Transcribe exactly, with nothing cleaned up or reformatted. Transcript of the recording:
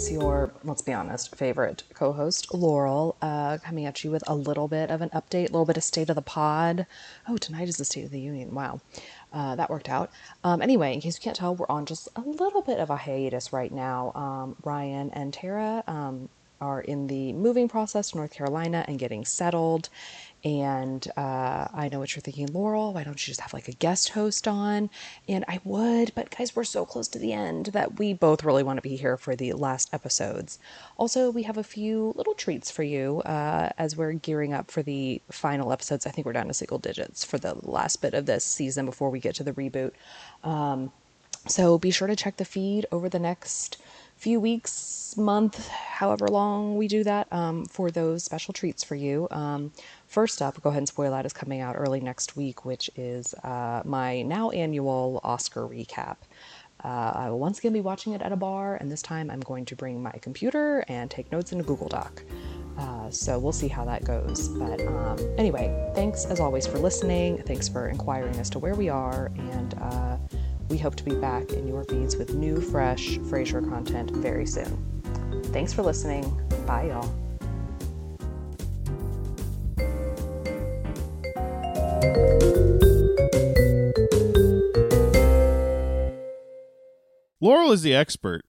It's your, let's be honest, favorite co-host, Laurel, uh, coming at you with a little bit of an update, a little bit of state of the pod. Oh, tonight is the State of the Union. Wow. Uh, that worked out. Um, anyway, in case you can't tell, we're on just a little bit of a hiatus right now. Um, Ryan and Tara um, are in the moving process to North Carolina and getting settled. And uh, I know what you're thinking, Laurel, why don't you just have like a guest host on? And I would, but guys, we're so close to the end that we both really want to be here for the last episodes. Also, we have a few little treats for you uh, as we're gearing up for the final episodes. I think we're down to single digits for the last bit of this season before we get to the reboot. Um, so be sure to check the feed over the next few weeks, month, however long we do that, um, for those special treats for you. Um, first up, go ahead and spoil that, is coming out early next week, which is uh, my now annual Oscar recap. Uh, I will once again be watching it at a bar, and this time I'm going to bring my computer and take notes in a Google Doc. Uh, so we'll see how that goes. But um, anyway, thanks as always for listening. Thanks for inquiring as to where we are, and uh, we hope to be back in your feeds with new, fresh Frasier content very soon. Thanks for listening. Bye, y'all. Laurel is the expert.